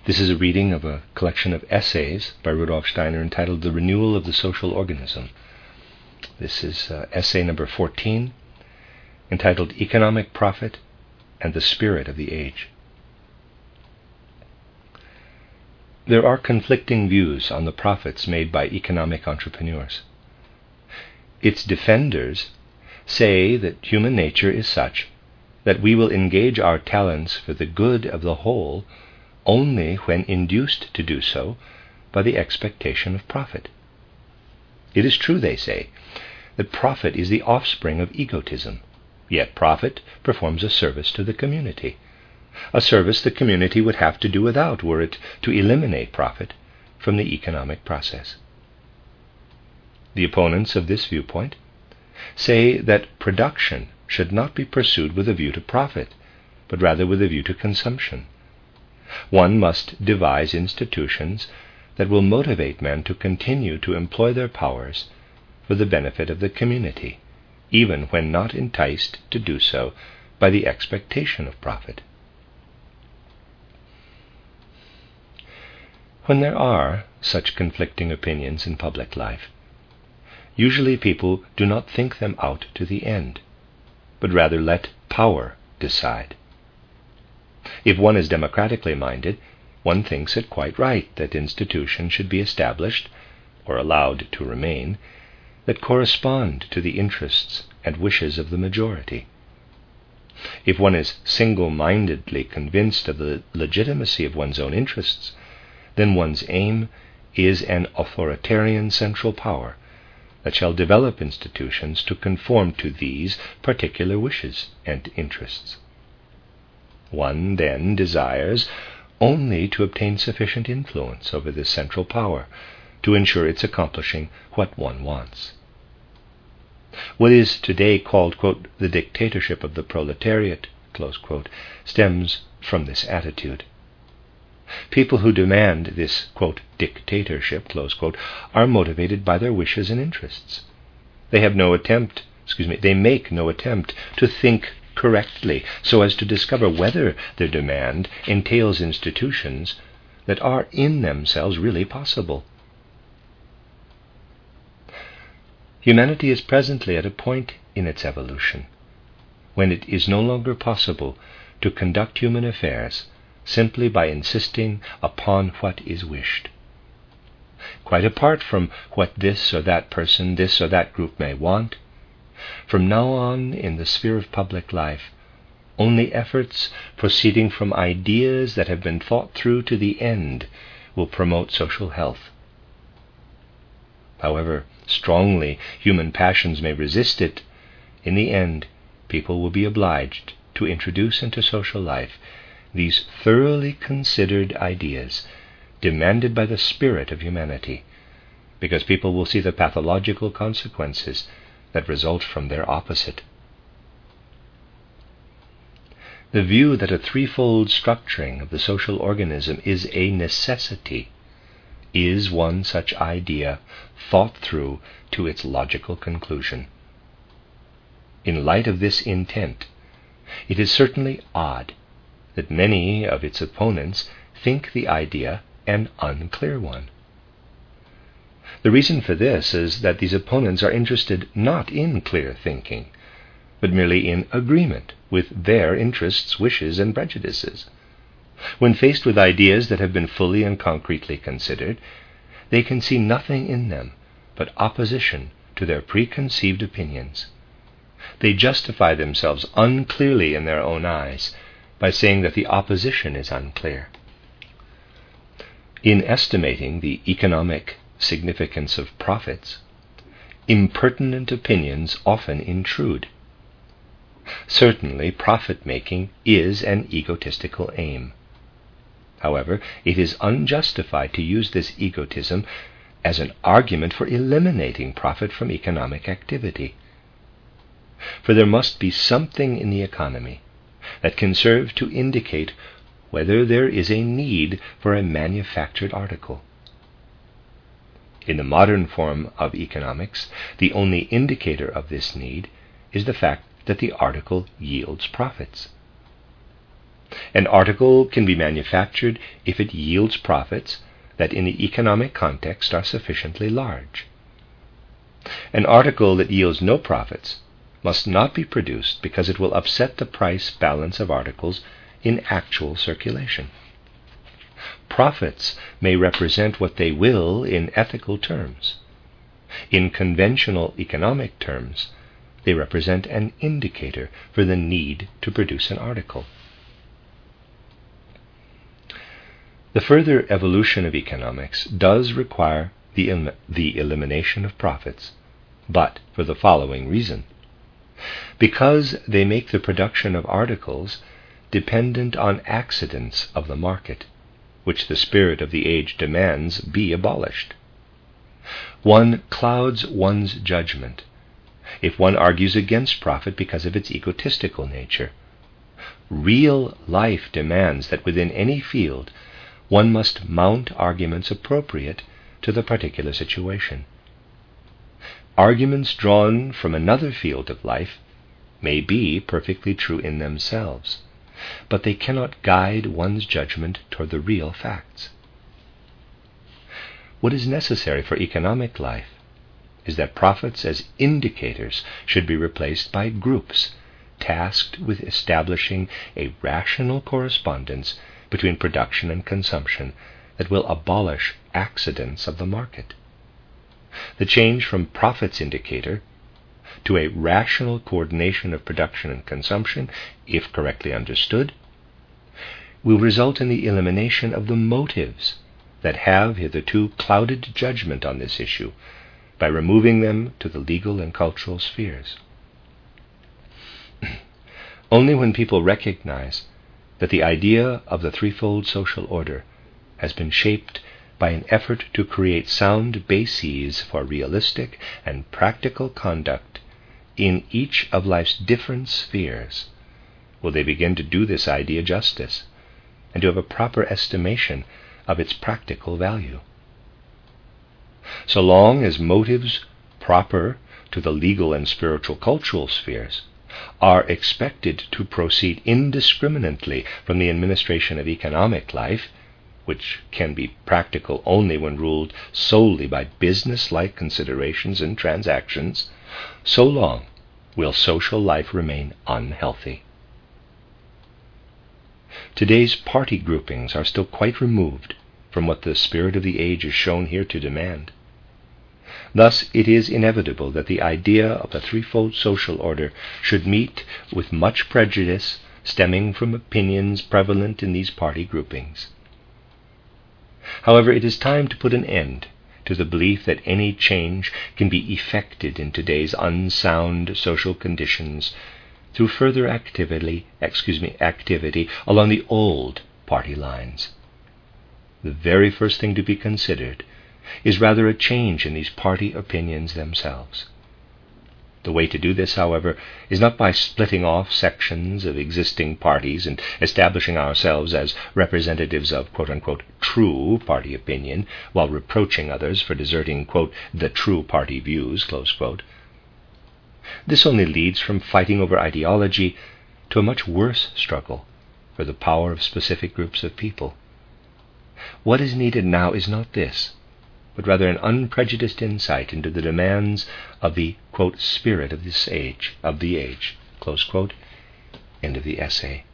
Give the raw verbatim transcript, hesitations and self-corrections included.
This is a reading of a collection of essays by Rudolf Steiner entitled The Renewal of the Social Organism. This is uh, essay number fourteen, entitled Economic Profit and the Spirit of the Age. There are conflicting views on the profits made by economic entrepreneurs. Its defenders say that human nature is such that we will engage our talents for the good of the whole only when induced to do so by the expectation of profit. It is true, they say, that profit is the offspring of egotism, yet profit performs a service to the community, a service the community would have to do without were it to eliminate profit from the economic process. The opponents of this viewpoint say that production should not be pursued with a view to profit, but rather with a view to consumption. One must devise institutions that will motivate men to continue to employ their powers for the benefit of the community, even when not enticed to do so by the expectation of profit. When there are such conflicting opinions in public life, usually people do not think them out to the end, but rather let power decide. If one is democratically minded, one thinks it quite right that institutions should be established, or allowed to remain, that correspond to the interests and wishes of the majority. If one is single-mindedly convinced of the legitimacy of one's own interests, then one's aim is an authoritarian central power that shall develop institutions to conform to these particular wishes and interests. One then desires only to obtain sufficient influence over this central power to ensure its accomplishing what one wants. What is today called, quote, the dictatorship of the proletariat, close quote, stems from this attitude. People who demand this, quote, dictatorship, close quote, are motivated by their wishes and interests. They have no attempt, excuse me, they make no attempt to think correctly so as to discover whether their demand entails institutions that are in themselves really possible. Humanity is presently at a point in its evolution when it is no longer possible to conduct human affairs simply by insisting upon what is wished. Quite apart from what this or that person, this or that group may want, from now on in the sphere of public life, only efforts proceeding from ideas that have been thought through to the end will promote social health. However strongly human passions may resist it, in the end people will be obliged to introduce into social life these thoroughly considered ideas demanded by the spirit of humanity, because people will see the pathological consequences that result from their opposite. The view that a threefold structuring of the social organism is a necessity is one such idea thought through to its logical conclusion. In light of this intent, it is certainly odd that many of its opponents think the idea an unclear one. The reason for this is that these opponents are interested not in clear thinking, but merely in agreement with their interests, wishes, and prejudices. When faced with ideas that have been fully and concretely considered, they can see nothing in them but opposition to their preconceived opinions. They justify themselves unclearly in their own eyes by saying that the opposition is unclear. In estimating the economic significance of profits, impertinent opinions often intrude. Certainly, profit-making is an egotistical aim. However, it is unjustified to use this egotism as an argument for eliminating profit from economic activity. For there must be something in the economy that can serve to indicate whether there is a need for a manufactured article. In the modern form of economics, the only indicator of this need is the fact that the article yields profits. An article can be manufactured if it yields profits that in the economic context are sufficiently large. An article that yields no profits must not be produced because it will upset the price balance of articles in actual circulation. Profits may represent what they will in ethical terms. In conventional economic terms, they represent an indicator for the need to produce an article. The further evolution of economics does require the, el- the elimination of profits, but for the following reason. Because they make the production of articles dependent on accidents of the market, which the spirit of the age demands be abolished. One clouds one's judgment if one argues against profit because of its egotistical nature. Real life demands that within any field one must mount arguments appropriate to the particular situation. Arguments drawn from another field of life may be perfectly true in themselves, but they cannot guide one's judgment toward the real facts. What is necessary for economic life is that profits as indicators should be replaced by groups tasked with establishing a rational correspondence between production and consumption that will abolish accidents of the market. The change from profits indicator to a rational coordination of production and consumption, if correctly understood, will result in the elimination of the motives that have hitherto clouded judgment on this issue by removing them to the legal and cultural spheres. Only when people recognize that the idea of the threefold social order has been shaped by an effort to create sound bases for realistic and practical conduct in each of life's different spheres, will they begin to do this idea justice and to have a proper estimation of its practical value. So long as motives proper to the legal and spiritual cultural spheres are expected to proceed indiscriminately from the administration of economic life, which can be practical only when ruled solely by business-like considerations and transactions, so long will social life remain unhealthy. Today's party groupings are still quite removed from what the spirit of the age is shown here to demand. Thus, it is inevitable that the idea of the threefold social order should meet with much prejudice stemming from opinions prevalent in these party groupings. However, it is time to put an end to the belief that any change can be effected in today's unsound social conditions through further activity, excuse me, activity along the old party lines. The very first thing to be considered is rather a change in these party opinions themselves. The way to do this, however, is not by splitting off sections of existing parties and establishing ourselves as representatives of quote-unquote true party opinion while reproaching others for deserting, quote, the true party views, close quote. This only leads from fighting over ideology to a much worse struggle for the power of specific groups of people. What is needed now is not this, but rather an unprejudiced insight into the demands of the, quote, spirit of this age, of the age, close quote, end of the essay.